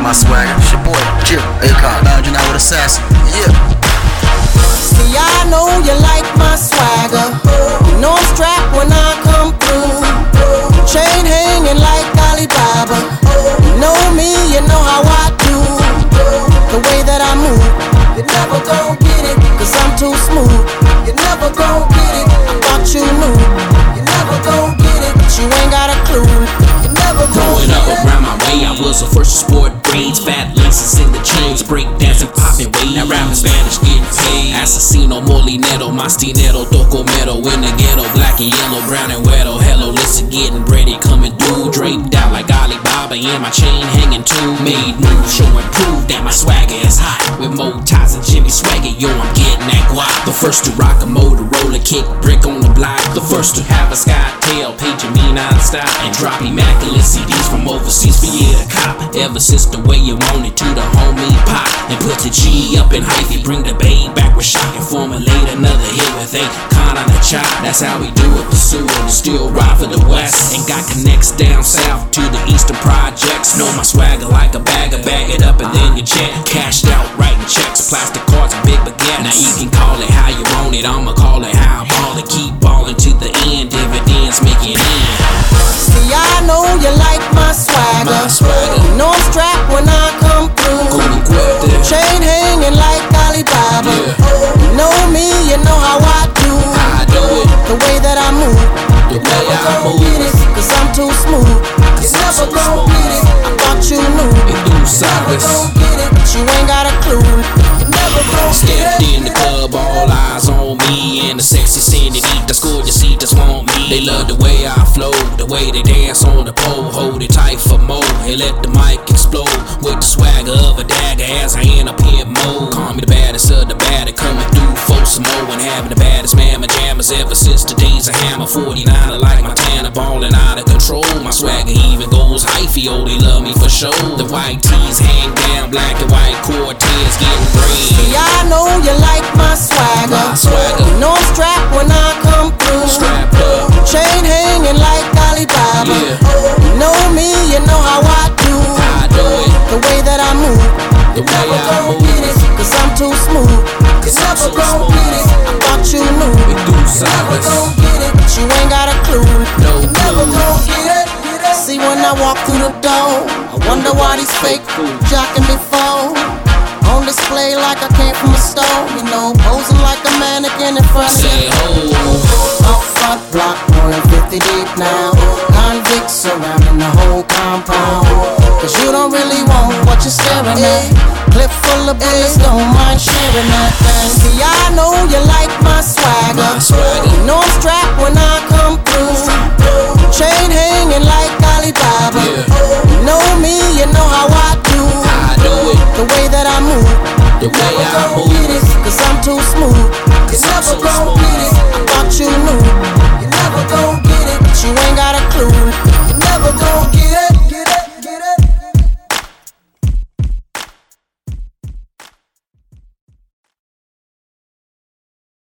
my swagger. It's your boy, Jim Akon, lounging out with Assassin. Yeah. See, I know you like my swagger. You know I'm strapped when I come through. Chain hanging like Alibaba. You know me, you know how I do. The way that I move, you never gon' get it, cause I'm too smooth. You never gon' get it, I thought you knew. You never gon' get it, but you ain't got a clue. You never gon' Growing up around my way, I was the first to sport braids, fat laces in the chains, break dancing, popping weight. Now rapping Spanish, getting paid. Asesino, Molinero, Mastinero, Docomero, in the ghetto, black and yellow, brown and wedo. Hello, listen, getting ready, coming through, draped out like Alibaba, and my chain hanging too. Made moves, showing proof that my swagger is hot. With more ties and Jimmy Swagger, yo, I'm getting that guap. The first to rock a Motorola, kick brick on the block. The first to have a Skytail, paging me non-stop, and drop immaculate CDs from overseas for you to cop. Ever since the way you want it to the homie pop, and put the G up in hyphy, bring the babe back with shock and formulate another hit with Akon on the chop. That's how we do it, pursue it, and still ride for the west. And got connects down south to the eastern projects. Know my swagger like a bagger, bag it up and then you check. Cashed out, writing checks, plastic cards and big baguettes. Now you can call it how you want it, I'ma call it how I ball it. Keep ballin' to the end, dividends make it in. See, I know you like my swagger. You know I'm strapped when I come through. Chain hanging like Alibaba. You know me, you know how I do. The way that I move, you never gon' get it, cause I'm too smooth. You never gon' get it, I thought you knew. You never gon' get it, but you ain't got a clue. You never gon' get it. Stepped in the club, all eyes on me, and the sexy senoritas, gorgeous want me. They love the way I flow, the way they dance on the pole. Hold it tight for more, and let the mic explode. With the swagger of a dagger as I in a pimp mode. Call me the baddest of the baddest, coming through for some more. And having the baddest mamma jammers ever since the days of Hammer. 49 like Montana, ballin' out of control. My swagger even goes hyphy, oh they love me for sure. The white tees hang down, black and white Cortez getting brave. See, I know you like my swagger. You know I'm strapped when I come through. Strapped up, chain hanging like Alibaba. You know me, you know how I do. The way that I move, you never gon' get it, cause I'm too smooth. You never gon' get it, I thought you knew. You never gon' get it, but you ain't got a clue. You never gon' get it. See, when I walk through the door, I wonder why these fake jocking me for. On display like I came from a store, you know, posing like a mannequin in front of you. Up front block, more than 50 deep now. Convicts surrounding the whole compound. Cause you don't really want what you're staring at. Clip full of bullets, don't mind sharing that thing. See, I know you like my swagger. You know I'm strapped when I come through. Chain hanging like Alibaba. You know me, you know how I do. The way that I move, you never gon'